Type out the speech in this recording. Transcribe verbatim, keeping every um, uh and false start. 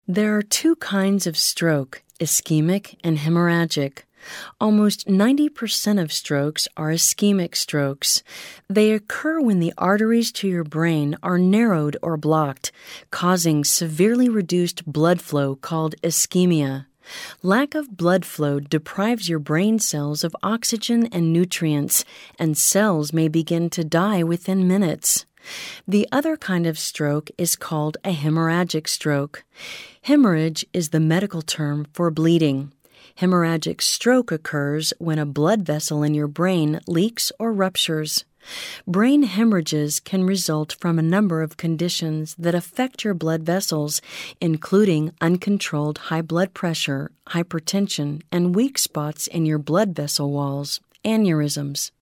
There are two kinds of stroke, ischemic and hemorrhagic. Almost ninety percent of strokes are ischemic strokes. They occur when the arteries to your brain are narrowed or blocked, causing severely reduced blood flow called ischemia. Lack of blood flow deprives your brain cells of oxygen and nutrients, and cells may begin to die within minutes. The other kind of stroke is called a hemorrhagic stroke. Hemorrhage is the medical term for bleeding. Hemorrhagic stroke occurs when a blood vessel in your brain leaks or ruptures. Brain hemorrhages can result from a number of conditions that affect your blood vessels, including uncontrolled high blood pressure, hypertension, and weak spots in your blood vessel walls, aneurysms.